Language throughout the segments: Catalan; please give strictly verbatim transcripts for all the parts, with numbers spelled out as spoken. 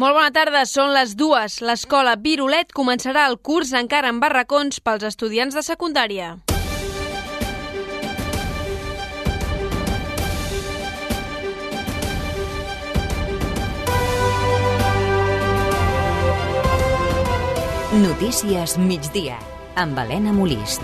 Molt bona tarda, són les dues. L'escola Virolet començarà el curs encara en barracons pels estudiants de secundària. Notícies migdia, amb Helena Molist.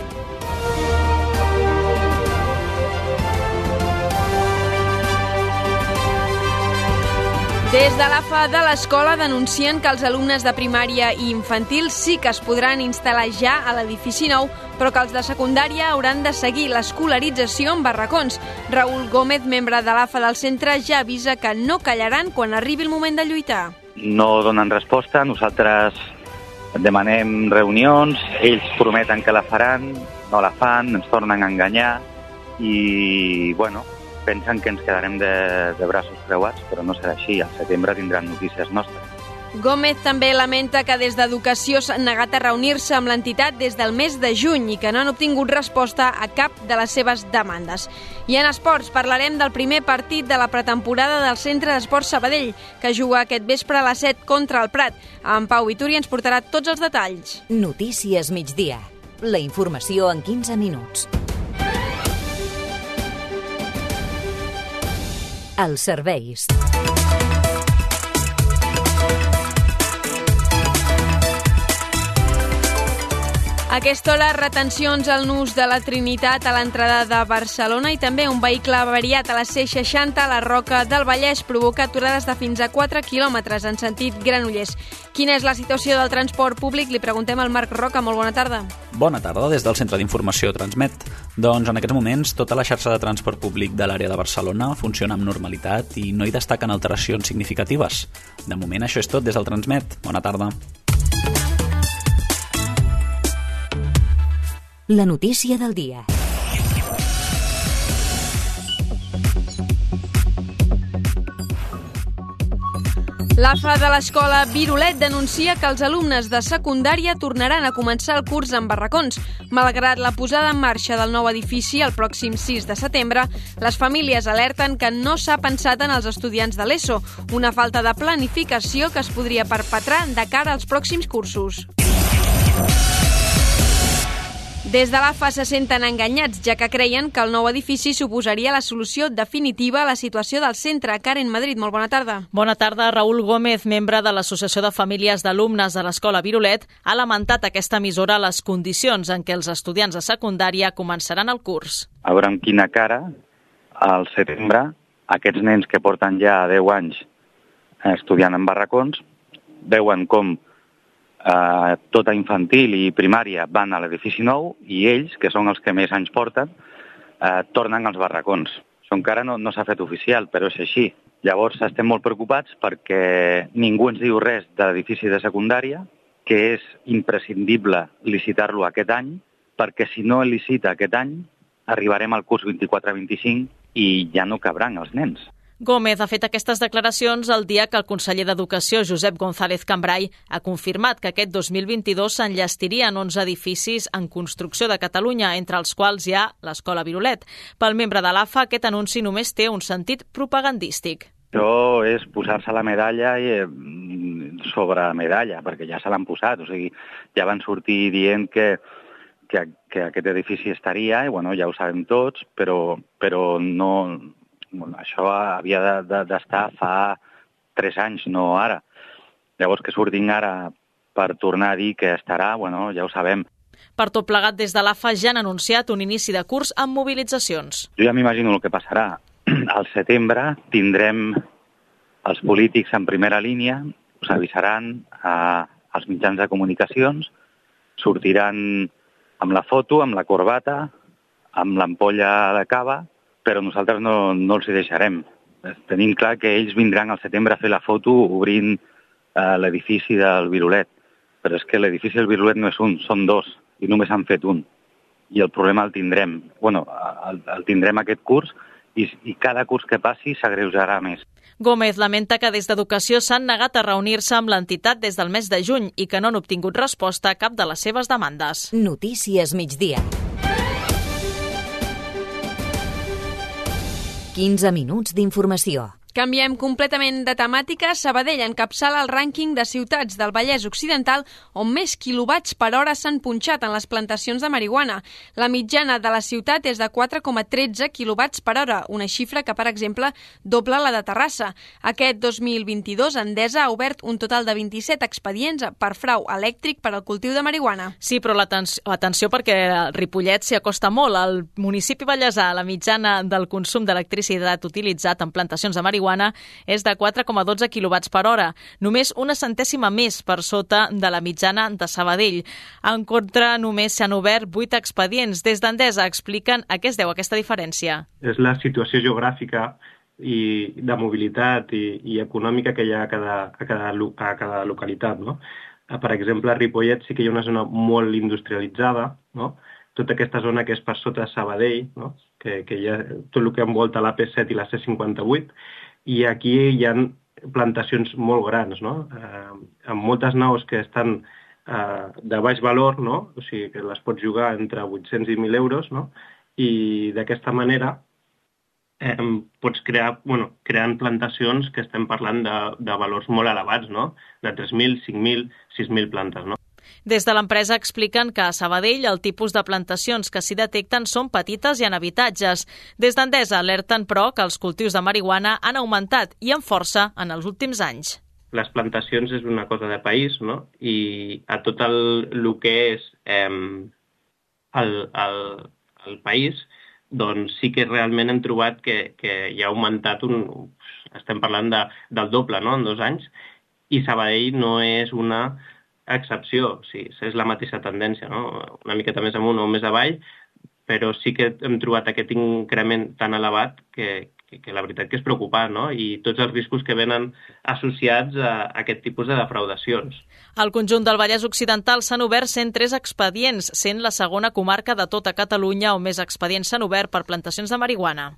Des de l'A F A de l'escola denuncien que els alumnes de primària i infantil sí que es podran instal·lar ja a l'edifici nou, però que els de secundària hauran de seguir l'escolarització en barracons. Raül Gómez, membre de l'A F A del centre, ja avisa que no callaran quan arribi el moment de lluitar. No donen resposta, nosaltres demanem reunions, ells prometen que la faran, no la fan, ens tornen a enganyar i, bueno, pensen que ens quedarem de, de braços creuats, però no serà així. Al setembre tindran notícies nostres. Gómez també lamenta que des d'Educació s'han negat a reunir-se amb l'entitat des del mes de juny i que no han obtingut resposta a cap de les seves demandes. I en esports parlarem del primer partit de la pretemporada del Centre d'Esports Sabadell, que juga aquest vespre a les set contra el Prat. En Pau Vituri ens portarà tots els detalls. Notícies migdia. La informació en quinze minuts. Els serveis. A aquesta hora, retencions al nus de la Trinitat a l'entrada de Barcelona i també un vehicle avariat a la C seixanta a la Roca del Vallès provoca aturades de fins a quatre quilòmetres en sentit Granollers. Quina és la situació del transport públic? Li preguntem al Marc Roca. Molt bona tarda. Bona tarda des del Centre d'Informació Transmet. Doncs en aquests moments tota la xarxa de transport públic de l'àrea de Barcelona funciona amb normalitat i no hi destaquen alteracions significatives. De moment això és tot des del Transmet. Bona tarda. La notícia del dia. L'A F A de l'escola Virolet denuncia que els alumnes de secundària tornaran a començar el curs en barracons. Malgrat la posada en marxa del nou edifici el pròxim sis de setembre, les famílies alerten que no s'ha pensat en els estudiants de l'ESO, una falta de planificació que es podria perpetrar de cara als pròxims cursos. Des de l'A F A se senten enganyats, ja que creien que el nou edifici suposaria la solució definitiva a la situació del centre. Karen Madrid, molt bona tarda. Bona tarda. Raül Gómez, membre de l'Associació de Famílies d'Alumnes de l'Escola Virolet, ha lamentat aquesta emissora les condicions en què els estudiants de secundària començaran el curs. A veure amb quina cara, al setembre, aquests nens que porten ja deu anys estudiant en barracons, veuen com Uh, tota infantil i primària van a l'edifici nou i ells, que són els que més anys porten, uh, tornen als barracons. Això encara no, no s'ha fet oficial, però és així. Llavors estem molt preocupats perquè ningú ens diu res de l'edifici de secundària, que és imprescindible licitar-lo aquest any, perquè si no el licita aquest any, arribarem al curs vint-i-quatre vint-i-cinc i ja no cabran els nens. Gómez ha fet aquestes declaracions el dia que el conseller d'Educació, Josep González Cambray, ha confirmat que aquest dos mil vint-i-dos s'enllestirien onze edificis en construcció de Catalunya, entre els quals hi ha l'Escola Virolet. Pel membre de l'A F A, aquest anunci només té un sentit propagandístic. Això és posar-se la medalla sobre medalla, perquè ja se l'han posat. O sigui, ja van sortir dient que, que, que aquest edifici estaria, i bueno, ja ho sabem tots, però, però no... Bueno, això havia de, de, d'estar fa tres anys, no ara. Llavors que surtin ara per tornar a dir que estarà, bueno, ja ho sabem. Per tot plegat, des de l'A F A ja han anunciat un inici de curs amb mobilitzacions. Jo ja m'imagino el que passarà. Al setembre tindrem els polítics en primera línia, us avisaran a, als mitjans de comunicacions, sortiran amb la foto, amb la corbata, amb l'ampolla de cava, però nosaltres no, no els hi deixarem. Tenim clar que ells vindran al setembre a fer la foto obrint eh, l'edifici del Virolet, però és que l'edifici del Virolet no és un, són dos, i només han fet un. I el problema el tindrem. Bueno, el, el tindrem aquest curs i, i cada curs que passi s'agreujarà més. Gómez lamenta que des d'Educació s'han negat a reunir-se amb l'entitat des del mes de juny i que no han obtingut resposta a cap de les seves demandes. Notícies migdia. quinze minuts d'informació. Canviem completament de temàtica. Sabadell encapçala el rànquing de ciutats del Vallès Occidental on més quilowatts per hora s'han punxat en les plantacions de marihuana. La mitjana de la ciutat és de quatre coma tretze quilowatts per hora, una xifra que, per exemple, dobla la de Terrassa. Aquest dos mil vint-i-dos, Endesa ha obert un total de vint-i-set expedients per frau elèctric per al cultiu de marihuana. Sí, però l'atenció, atenció perquè Ripollet s'hi acosta molt. Al municipi vallesà, la mitjana del consum d'electricitat utilitzat en plantacions de marihuana és de quatre coma dotze quilowatts per hora, només una centèsima més per sota de la mitjana de Sabadell. En contra, només s'han obert vuit expedients. Des d'Endesa expliquen a què es deu aquesta diferència. És la situació geogràfica i de mobilitat i, i econòmica que hi ha a cada, a cada, a cada localitat, no? Per exemple, a Ripollet sí que hi ha una zona molt industrialitzada, no? Tota aquesta zona que és per sota de Sabadell, no? que, que hi ha tot el que envolta l'A P set i la C cinquanta-vuit, i aquí hi ha plantacions molt grans, no? Eh, amb moltes naus que estan eh, de baix valor, no? O sigui, que les pots jugar entre vuit-cents i mil euros, no? I d'aquesta manera eh, pots crear, bueno, creant plantacions que estem parlant de, de valors molt elevats, no? De tres mil, cinc mil, sis mil plantes, no? Des de l'empresa expliquen que a Sabadell el tipus de plantacions que s'hi detecten són petites i en habitatges. Des d'Endesa alerten, però, que els cultius de marihuana han augmentat i amb força en els últims anys. Les plantacions és una cosa de país, no? I a tot el, el que és eh, el, el, el país, doncs sí que realment hem trobat que, que hi ha augmentat, un, estem parlant de, del doble, no?, en dos anys, i Sabadell no és una excepció, sí, és la mateixa tendència, no? Una miqueta més amunt o més avall, però sí que hem trobat aquest increment tan elevat que, que, que la veritat que és preocupant, no? I tots els riscos que venen associats a, a aquest tipus de defraudacions. Al conjunt del Vallès Occidental s'han obert cent tres expedients, sent la segona comarca de tota Catalunya on més expedients s'han obert per plantacions de marihuana.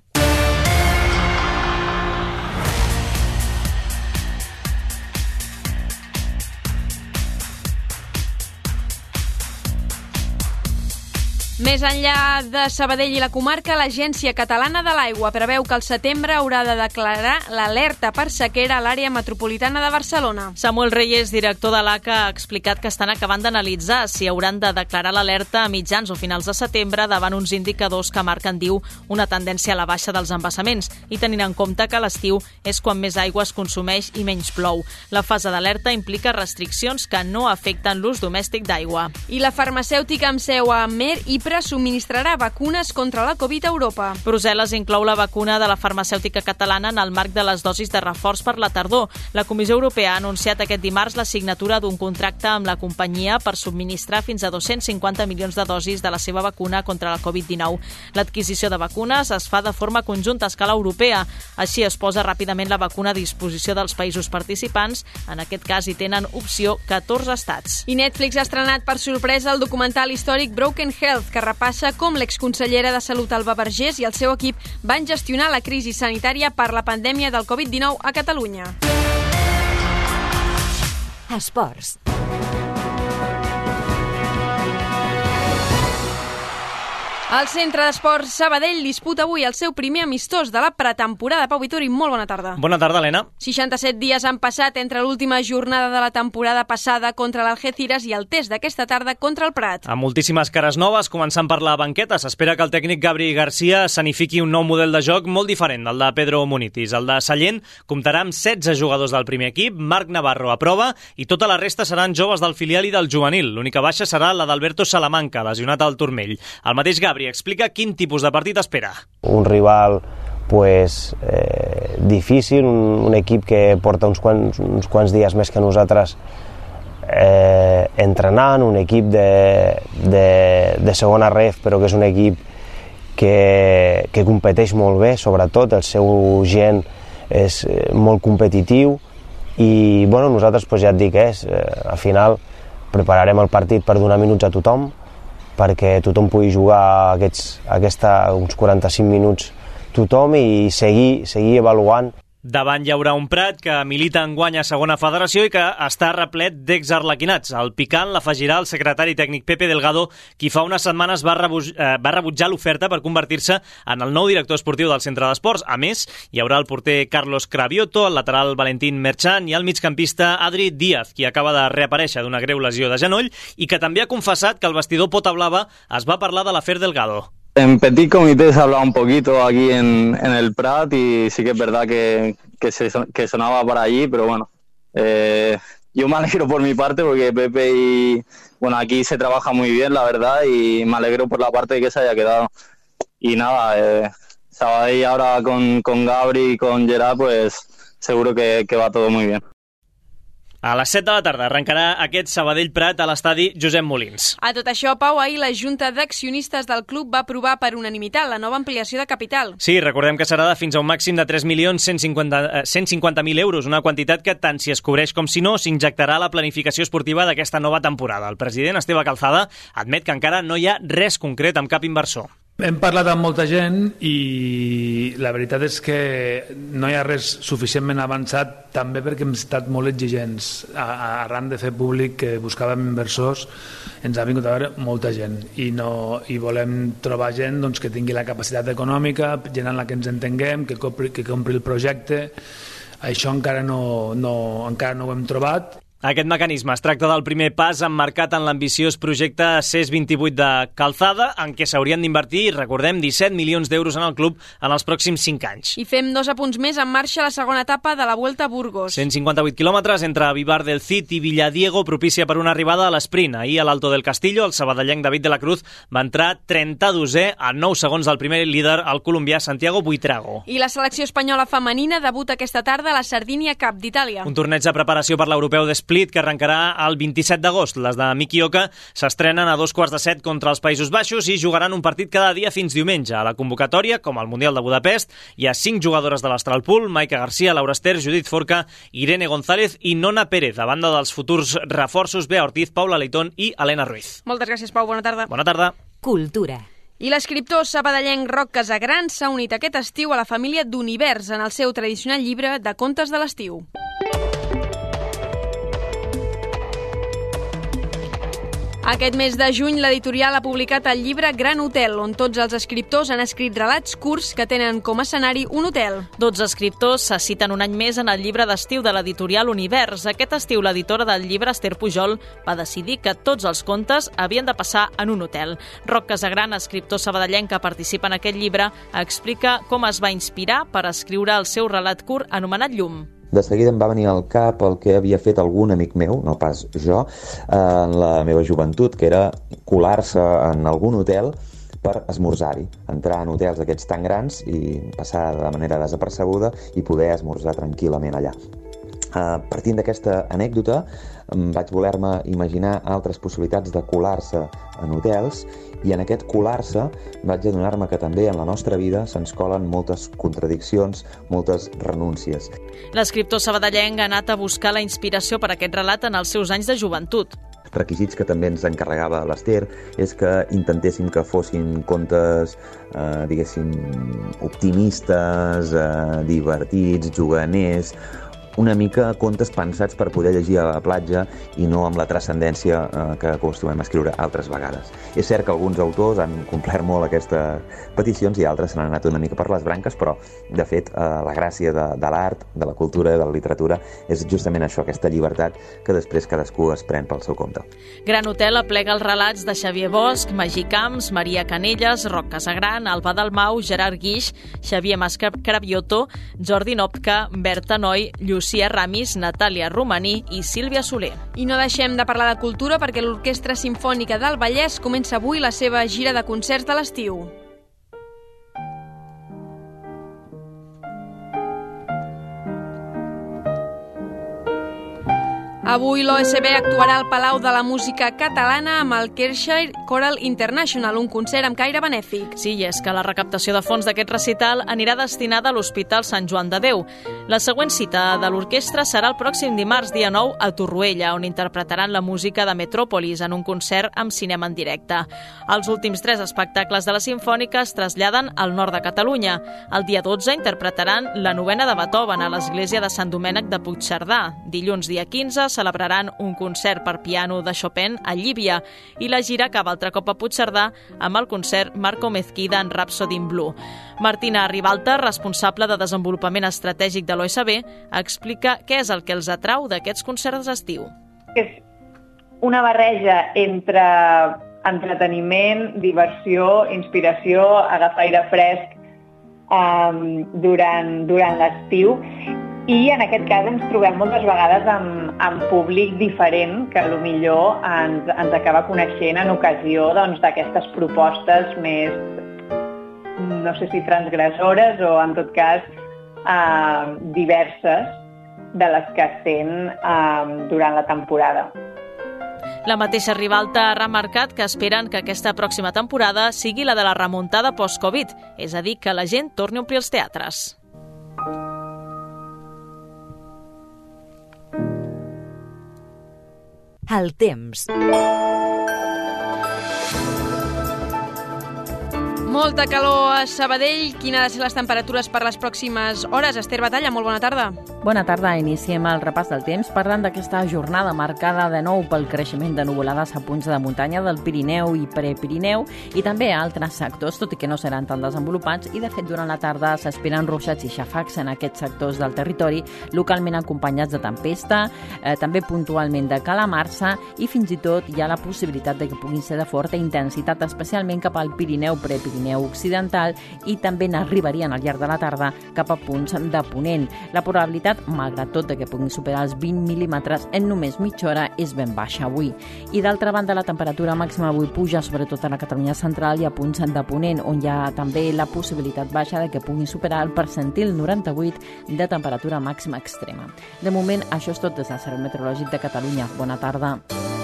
Més enllà de Sabadell i la comarca, l'Agència Catalana de l'Aigua preveu que al setembre haurà de declarar l'alerta per sequera a l'àrea metropolitana de Barcelona. Samuel Reyes, director de l'A C A, ha explicat que estan acabant d'analitzar si hauran de declarar l'alerta a mitjans o finals de setembre davant uns indicadors que marquen, diu, una tendència a la baixa dels embassaments i tenint en compte que l'estiu és quan més aigua es consumeix i menys plou. La fase d'alerta implica restriccions que no afecten l'ús domèstic d'aigua. I la farmacèutica amb seu a Amer i subministrarà vacunes contra la Covid a Europa. Brussel·les inclou la vacuna de la farmacèutica catalana en el marc de les dosis de reforç per la tardor. La Comissió Europea ha anunciat aquest dimarts la signatura d'un contracte amb la companyia per subministrar fins a dos-cents cinquanta milions de dosis de la seva vacuna contra la Covid dinou. L'adquisició de vacunes es fa de forma conjunta a escala europea. Així es posa ràpidament la vacuna a disposició dels països participants. En aquest cas hi tenen opció catorze estats. I Netflix ha estrenat per sorpresa el documental històric Broken Health, que repassa com l'exconsellera de Salut Alba Vergés i el seu equip van gestionar la crisi sanitària per la pandèmia del Covid dinou a Catalunya. Esports. El Centre d'Esports Sabadell disputa avui el seu primer amistós de la pretemporada. Pau Vituri, molt bona tarda. Bona tarda, Helena. seixanta-set dies han passat entre l'última jornada de la temporada passada contra l'Algeciras i el test d'aquesta tarda contra el Prat. Amb moltíssimes cares noves, començant per la banqueta, s'espera que el tècnic Gabri Garcia sanifiqui un nou model de joc molt diferent del de Pedro Munitis. El de Sallent comptarà amb setze jugadors del primer equip, Marc Navarro a prova, i tota la resta seran joves del filial i del juvenil. L'única baixa serà la d'Alberto Salamanca, lesionat al turmell. El mateix Gabri explica quin tipus de partit espera. Un rival pues, eh, difícil, un, un equip que porta uns quants, uns quants dies més que nosaltres eh, entrenant, un equip de, de, de segona ref, però que és un equip que, que competeix molt bé, sobretot el seu gent és molt competitiu i bueno, nosaltres pues, ja et dic, és, eh, al final prepararem el partit per donar minuts a tothom, perquè tothom pugui jugar aquests, aquesta, uns quaranta-cinc minuts tothom i seguir, seguir avaluant. Davant hi haurà un Prat que milita enguany a segona federació i que està replet d'exarlequinats. El picant l'afegirà el secretari tècnic Pepe Delgado, qui fa unes setmanes va, rebu eh, va rebutjar l'oferta per convertir-se en el nou director esportiu del centre d'esports. A més, hi haurà el porter Carlos Cravioto, el lateral Valentín Merchan i el migcampista Adri Díaz, qui acaba de reaparèixer d'una greu lesió de genoll i que també ha confessat que el vestidor Pota Blava es va parlar de l'afer Delgado. En petit comité se hablaba un poquito aquí en, en el Prat y sí que es verdad que, que, se, que sonaba para allí, pero bueno, eh, yo me alegro por mi parte porque Pepe y bueno, aquí se trabaja muy bien, la verdad, y me alegro por la parte de que se haya quedado. Y nada, eh, Sabadell ahora con, con Gabri y con Gerard, pues seguro que, que va todo muy bien. A les set de la tarda arrencarà aquest Sabadell-Prat a l'estadi Josep Molins. A tot això, Pau, ahir la Junta d'Accionistes del club va aprovar per unanimitat la nova ampliació de capital. Sí, recordem que serà de fins a un màxim de tres milions cent cinquanta mil euros, una quantitat que tant si es cobreix com si no s'injectarà a la planificació esportiva d'aquesta nova temporada. El president Esteve Calzada admet que encara no hi ha res concret amb cap inversor. Hem parlat amb molta gent i la veritat és que no hi ha res suficientment avançat, també perquè hem estat molt exigents. Arran de fer públic que buscàvem inversors, ens ha vingut a veure molta gent i, no, i volem trobar gent doncs, que tingui la capacitat econòmica, gent en la que ens entenguem, que compri, que compri el projecte. Això encara no, no, encara no ho hem trobat. Aquest mecanisme es tracta del primer pas emmarcat en l'ambiciós projecte C E S vint-i-vuit de Calzada, en què s'haurien d'invertir, recordem, disset milions d'euros en el club en els pròxims cinc anys. I fem dos apunts més en marxa la segona etapa de la Vuelta a Burgos. cent cinquanta-vuit quilòmetres entre Vivar del Cid i Villadiego, propícia per una arribada a l'esprint. Ahir a l'Alto del Castillo, el sabadellenc David de la Cruz va entrar trenta-dosè a nou segons del primer líder, el colombià Santiago Buitrago. I la selecció espanyola femenina debuta aquesta tarda a la Sardinia Cup d'Itàlia. Un torneig de preparació per l'europeu de que arrencarà el vint-i-set d'agost. Les de Miki Oka s'estrenen a dos quarts de set contra els Països Baixos i jugaran un partit cada dia fins diumenge. A la convocatòria, com al Mundial de Budapest, hi ha cinc jugadores de l'Astralpool: Maika Garcia, Laura Ester, Judith Forca, Irene González i Nona Pérez, a banda dels futurs reforços Bea Ortiz, Paula Leitón i Helena Ruiz. Moltes gràcies, Pau. Bona tarda. Bona tarda. Cultura. I l'escriptor sabadellenc Roc Casagran s'ha unit aquest estiu a la família d'Univers en el seu tradicional llibre de contes de l'estiu. Aquest mes de juny, l'editorial ha publicat el llibre Gran Hotel, on tots els escriptors han escrit relats curts que tenen com a escenari un hotel. Dotze escriptors se citen un any més en el llibre d'estiu de l'editorial Univers. Aquest estiu, l'editora del llibre, Esther Pujol, va decidir que tots els contes havien de passar en un hotel. Roc Casagran, escriptor sabadellenc que participa en aquest llibre, explica com es va inspirar per escriure el seu relat curt anomenat Llum. De seguida em va venir al cap el que havia fet algun amic meu, no pas jo, en la meva joventut, que era colar-se en algun hotel per esmorzar-hi, entrar en hotels aquests tan grans i passar de manera desapercebuda i poder esmorzar tranquil·lament allà. Uh, partint d'aquesta anècdota, vaig voler-me imaginar altres possibilitats de colar-se en hotels i en aquest colar-se vaig adonar-me que també en la nostra vida se'ns colen moltes contradiccions, moltes renúncies. L'escriptor sabadellenc ha anat a buscar la inspiració per aquest relat en els seus anys de joventut. Requisits que també ens encarregava l'Ester és que intentéssim que fossin contes, eh, diguéssim, optimistes, eh, divertits, juganers, una mica contes pensats per poder llegir a la platja i no amb la transcendència eh, que acostumem a escriure altres vegades. És cert que alguns autors han complert molt aquestes peticions i altres s'han anat una mica per les branques, però de fet eh, la gràcia de, de l'art, de la cultura, de la literatura és justament això, aquesta llibertat que després cadascú es pren pel seu compte. Gran Hotel aplega els relats de Xavier Bosch, Magí Camps, Maria Canelles, Roc Casagran, Alba Dalmau, Gerard Guix, Xavier Mas Cravioto, Jordi Nopka, Berta Noi, Llucia Ramis, Natàlia Romaní i Sílvia Soler. I no deixem de parlar de cultura perquè l'Orquestra Simfònica del Vallès comença avui la seva gira de concerts de l'estiu. Avui l'O S B actuarà al Palau de la Música Catalana amb el Kershire Choral International, un concert amb caire benèfic. Sí, i és que la recaptació de fons d'aquest recital anirà destinada a l'Hospital Sant Joan de Déu. La següent cita de l'orquestra serà el pròxim dimarts, dia nou, a Torroella, on interpretaran la música de Metròpolis en un concert amb cinema en directe. Els últims tres espectacles de la Simfònica es traslladen al nord de Catalunya. El dia dotze interpretaran la novena de Beethoven a l'església de Sant Domènec de Puigcerdà. Dilluns, dia quinze, celebraran un concert per piano de Chopin a Llívia i la gira acaba altre cop a Puigcerdà amb el concert Marco Mezquida en Rhapsody in Blue. Martina Ribalta, responsable de desenvolupament estratègic de l'O S B, explica què és el que els atrau d'aquests concerts d'estiu. És una barreja entre entreteniment, diversió, inspiració, agafar aire fresc um, durant, durant l'estiu. I en aquest cas ens trobem moltes vegades amb, amb públic diferent que potser ens, ens acaba coneixent en ocasió doncs, d'aquestes propostes més, no sé si transgressores o en tot cas eh, diverses de les que es fent eh, durant la temporada. La mateixa Ribalta ha remarcat que esperen que aquesta pròxima temporada sigui la de la remuntada post-Covid, és a dir, que la gent torni a omplir els teatres. El temps. Molta calor a Sabadell. Quines han de ser les temperatures per les pròximes hores? Esther Batalla, molt bona tarda. Bona tarda. Iniciem el repàs del temps parlant d'aquesta jornada marcada de nou pel creixement de nuvolades a punts de muntanya del Pirineu i Prepirineu i també a altres sectors, tot i que no seran tan desenvolupats, i de fet durant la tarda s'esperen ruixats i xafacs en aquests sectors del territori, localment acompanyats de tempesta, eh, també puntualment de calamarsa i fins i tot hi ha la possibilitat de que puguin ser de forta intensitat, especialment cap al Pirineu, Prepirineu occidental, i també n'arribarien al llarg de la tarda cap a punts de ponent. La probabilitat, malgrat tot, de que puguin superar els vint mil·límetres en només mitja hora és ben baixa avui. I d'altra banda, la temperatura màxima avui puja sobretot a la Catalunya central i a punts de ponent, on hi ha també la possibilitat baixa de que puguin superar el percentil noranta-vuit de temperatura màxima extrema. De moment, això és tot des del Servei Meteorològic de Catalunya. Bona tarda.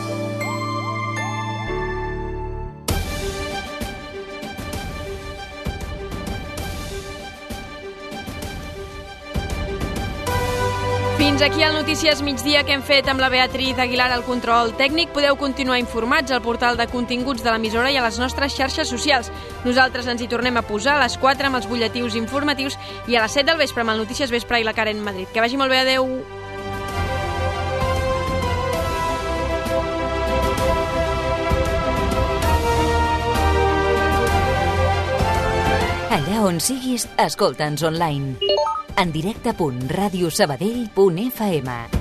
Fins aquí el Notícies Migdia que hem fet amb la Beatriz Aguilar al control tècnic. Podeu continuar informats al portal de continguts de l'emissora i a les nostres xarxes socials. Nosaltres ens hi tornem a posar a les quatre amb els butlletins informatius i a les set del vespre amb el Notícies Vespre i la Karen Madrid. Que vagi molt bé, adeu! Allà on siguis, escolta'ns online. En directe punt radiosabadell punt f m.